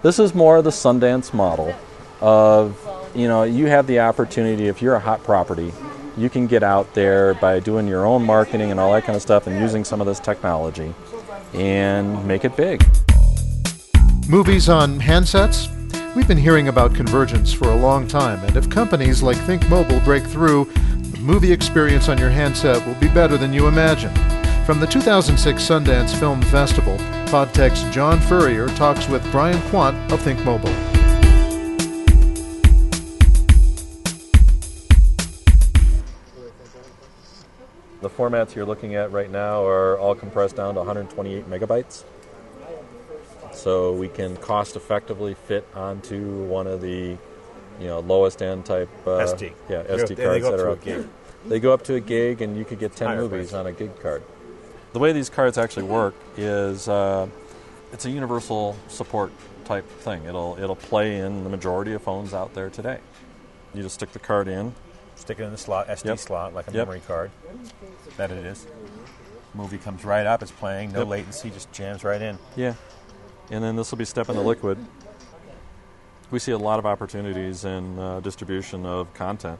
This is more the Sundance model of, you have the opportunity, if you're a hot property, you can get out there by doing your own marketing and all that kind of stuff and using some of this technology and make it big. Movies on handsets? We've been hearing about convergence for a long time, and if companies like Think Mobile break through, the movie experience on your handset will be better than you imagine. From the 2006 Sundance Film Festival, PodTech's John Furrier talks with Brian Quant of Think Mobile. The formats you're looking at right now are all compressed down to 128 megabytes. So we can cost effectively fit onto one of the lowest end type SD. SD cards that are out there. They go up to a gig, and you could get 10 movies on a gig card. The way these cards actually work is it's a universal support type thing. It'll play in the majority of phones out there today. You just stick the card in. Stick it in the slot, SD slot, like a memory card. That it is. Movie comes right up, it's playing, no latency, just jams right in. Yeah. And then this will be step in the liquid. We see a lot of opportunities in distribution of content.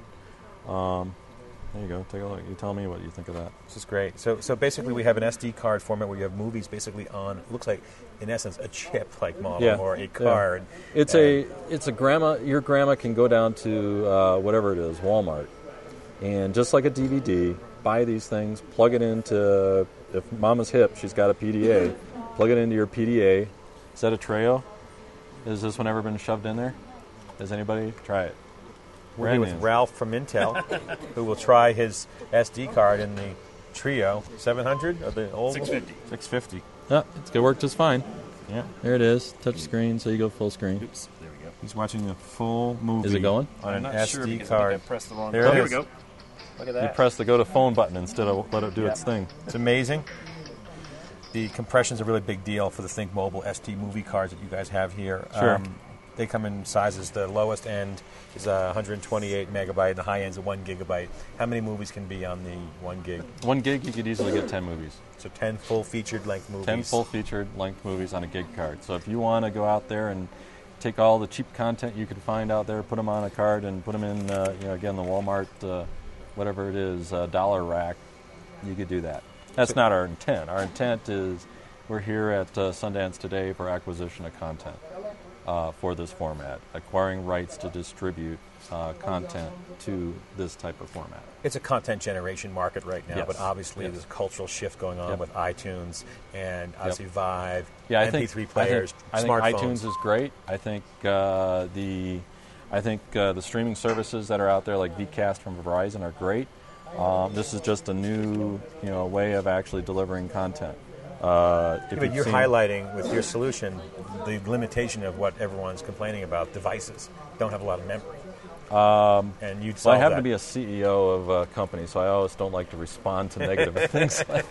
There you go. Take a look. You tell me what you think of that. This is great. So basically we have an SD card format where you have movies basically on, it looks like, in essence, a chip-like model or a card. Yeah. It's a grandma. Your grandma can go down to whatever it is, Walmart, and just like a DVD, buy these things, plug it into, if Mama's hip, she's got a PDA, plug it into your PDA. Is that a Treo? Has this one ever been shoved in there? Has anybody? Try it. We're here with Ralph from Intel, who will try his SD card in the Trio 700 or the old 650. Yeah, it's gonna work just fine. Yeah, there it is. Touch screen, so you go full screen. Oops, there we go. He's watching a full movie. Is it going? On an SD sure card. I pressed the wrong there button. it is. Here we go. Look at that. You press the go to phone button instead of let it do its thing. It's amazing. The compression's a really big deal for the Think Mobile SD movie cards that you guys have here. Sure. They come in sizes. The lowest end is 128 megabyte, and the high end is 1 gigabyte. How many movies can be on the 1 gig? 1 gig, you could easily get 10 movies. So 10 full featured length movies. 10 full featured length movies on a gig card. So if you want to go out there and take all the cheap content you can find out there, put them on a card, and put them in, again, the Walmart, whatever it is, dollar rack, you could do that. That's not our intent. Our intent is we're here at Sundance today for acquisition of content. For this format, acquiring rights to distribute content to this type of format. It's a content generation market right now, but obviously there's a cultural shift going on with iTunes and obviously Vive, MP3 players, I think smartphones. iTunes is great. I think the streaming services that are out there like Vcast from Verizon are great. This is just a new way of actually delivering content. But you're highlighting with your solution the limitation of what everyone's complaining about. Devices don't have a lot of memory. And you'd solve I happen to be a CEO of a company, so I always don't like to respond to negative things. There's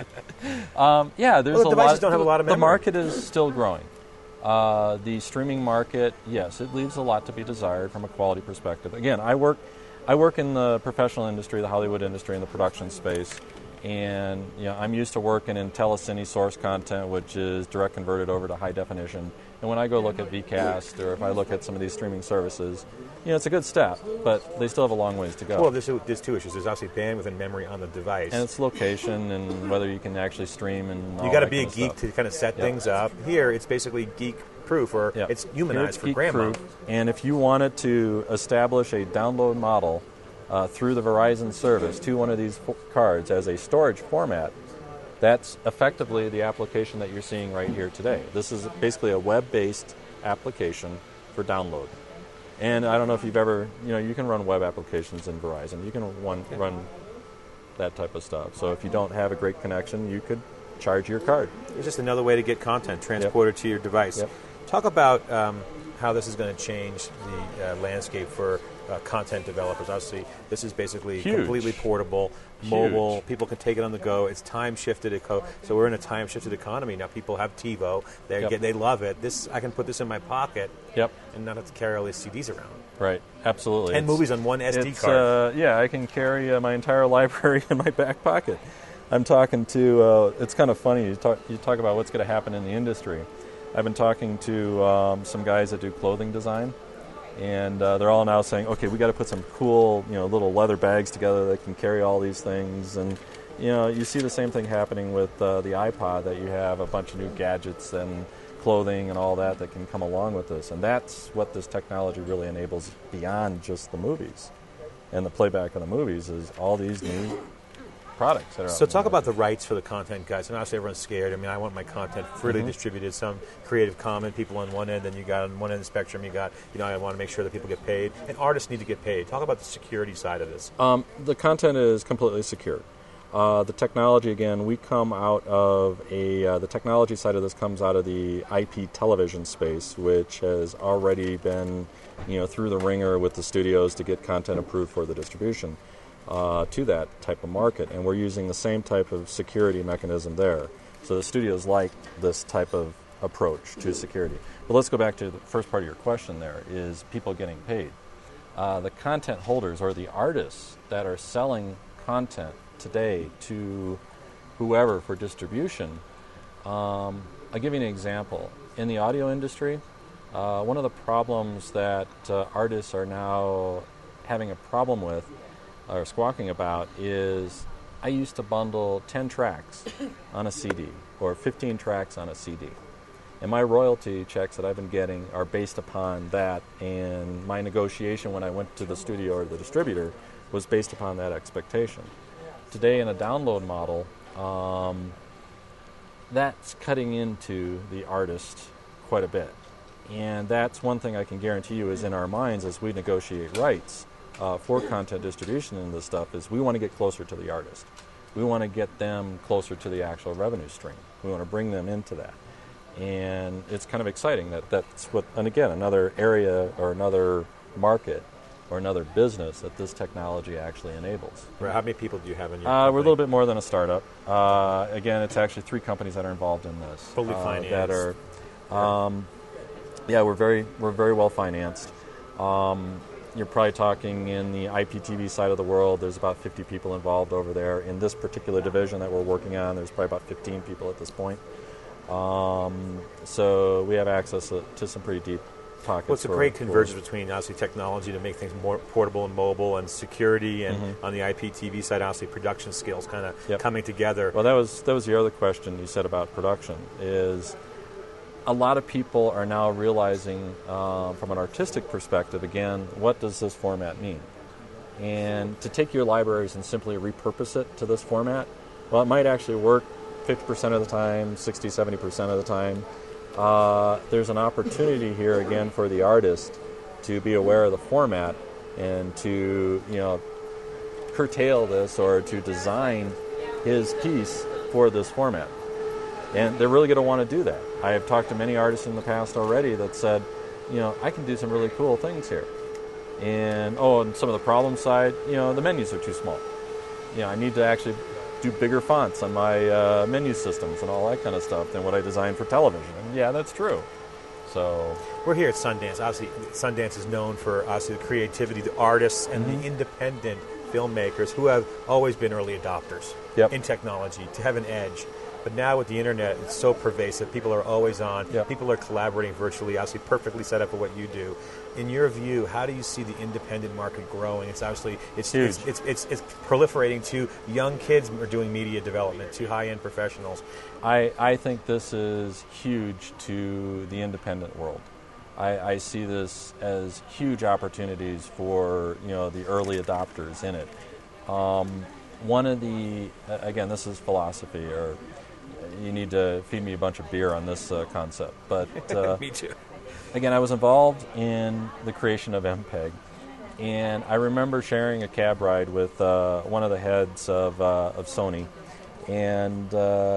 the devices don't have a lot of memory. The market is still growing. The streaming market, yes, it leaves a lot to be desired from a quality perspective. Again, I work in the professional industry, the Hollywood industry, in the production space. And I'm used to working in telecine source content, which is direct converted over to high definition. And when I go look at Vcast, or if I look at some of these streaming services, it's a good step, but they still have a long ways to go. Well, there's two issues. There's obviously bandwidth and memory on the device, and its location, and whether you can actually stream. And you got to be a geek to kind of set things up. Here, it's basically geek-proof, or it's humanized for grandma. And if you wanted to establish a download model through the Verizon service to one of these cards as a storage format, that's effectively the application that you're seeing right here today. This is basically a web-based application for download. And I don't know if you've ever, you can run web applications in Verizon. You can run that type of stuff. So if you don't have a great connection, you could charge your card. It's just another way to get content transported to your device. Talk about how this is going to change the landscape for content developers. Obviously, this is basically completely portable, mobile. People can take it on the go. It's time-shifted. So we're in a time-shifted economy. Now people have TiVo. They love it. I can put this in my pocket and not have to carry all these CDs around. Right, absolutely. 10 movies on one SD card. I can carry my entire library in my back pocket. I'm talking to, it's kind of funny, you talk about what's going to happen in the industry. I've been talking to some guys that do clothing design, and they're all now saying, okay, we got to put some cool, little leather bags together that can carry all these things. And you see the same thing happening with the iPod, that you have a bunch of new gadgets and clothing and all that can come along with this. And that's what this technology really enables beyond just the movies. And the playback of the movies is all these new products that are So talk about the rights for the content, guys. And obviously everyone's scared. I mean, I want my content freely distributed, some Creative Commons people on one end, and you got on one end of the spectrum, you got, I want to make sure that people get paid. And artists need to get paid. Talk about the security side of this. The content is completely secure. The technology, again, we come out of the technology side of this comes out of the IP television space, which has already been, through the ringer with the studios to get content approved for the distribution to that type of market. And we're using the same type of security mechanism there. So the studios like this type of approach to security. But let's go back to the first part of your question there, is people getting paid. The content holders or the artists that are selling content today to whoever for distribution, I'll give you an example. In the audio industry, one of the problems that artists are now having a problem with or squawking about is, I used to bundle 10 tracks on a CD or 15 tracks on a CD. And my royalty checks that I've been getting are based upon that, and my negotiation when I went to the studio or the distributor was based upon that expectation. Today in a download model, that's cutting into the artist quite a bit. And that's one thing I can guarantee you is in our minds as we negotiate rights for content distribution in this stuff is we want to get closer to the artist. We want to get them closer to the actual revenue stream. We want to bring them into that. And it's kind of exciting that's what, and again, another area or another market or another business that this technology actually enables. Right. How many people do you have in your company? We're a little bit more than a startup. Again, it's actually 3 companies that are involved in this. Fully financed. That are, we're very well financed. You're probably talking in the IPTV side of the world, there's about 50 people involved over there. In this particular division that we're working on, there's probably about 15 people at this point. So we have access to some pretty deep pockets. Well, it's a great convergence between, obviously, technology to make things more portable and mobile, and security, and on the IPTV side, obviously, production skills kind of coming together. Well, that was your other question you said about production, is a lot of people are now realizing from an artistic perspective, again, what does this format mean? And to take your libraries and simply repurpose it to this format, well, it might actually work 50% of the time, 60, 70% of the time. There's an opportunity here, again, for the artist to be aware of the format and to, curtail this or to design his piece for this format. And they're really going to want to do that. I have talked to many artists in the past already that said, I can do some really cool things here. And some of the problem side, the menus are too small. I need to actually do bigger fonts on my menu systems and all that kind of stuff than what I designed for television. And yeah, that's true. So we're here at Sundance. Obviously, Sundance is known for the creativity, the artists, and the independent filmmakers who have always been early adopters in technology to have an edge. But now with the internet, it's so pervasive. People are always on. Yep. People are collaborating virtually, obviously perfectly set up for what you do. In your view, how do you see the independent market growing? It's obviously it's proliferating to young kids who are doing media development, to high-end professionals. I think this is huge to the independent world. I see this as huge opportunities for the early adopters in it. One of the again, this is philosophy, or you need to feed me a bunch of beer on this concept. But me too. Again, I was involved in the creation of MPEG, and I remember sharing a cab ride with one of the heads of Sony, and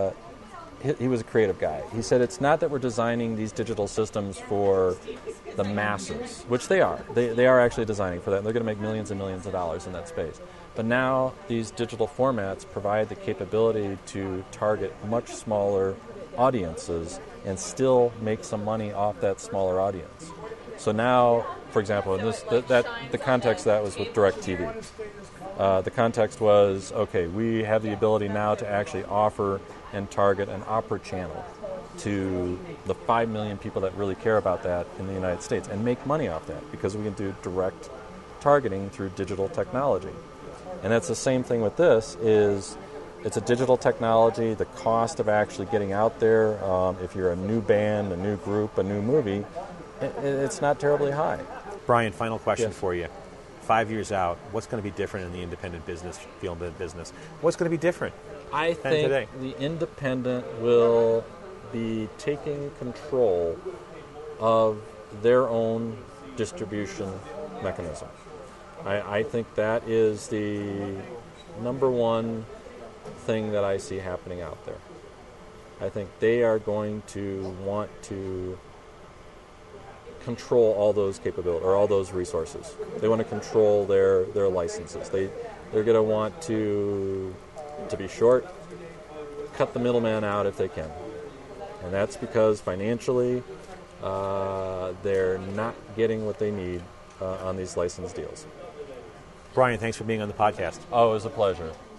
he was a creative guy. He said, it's not that we're designing these digital systems for the masses, which they are. They are actually designing for that, and they're going to make millions and millions of dollars in that space. But now these digital formats provide the capability to target much smaller audiences and still make some money off that smaller audience. So now, for example, in the context that was with DirecTV. The context was, okay, we have the ability now to actually offer and target an opera channel to the 5 million people that really care about that in the United States and make money off that because we can do direct targeting through digital technology. And that's the same thing with this, is it's a digital technology. The cost of actually getting out there, if you're a new band, a new group, a new movie, it's not terribly high. Brian, final question for you. 5 years out, what's going to be different in the independent business, field of business? What's going to be different I think today? The independent will be taking control of their own distribution mechanism. I think that is the number one thing that I see happening out there. I think they are going to want to control all those capabilities or all those resources. They want to control their licenses. They're going to want to be short, cut the middleman out if they can. And that's because financially they're not getting what they need on these license deals. Brian, thanks for being on the podcast. Oh, it was a pleasure.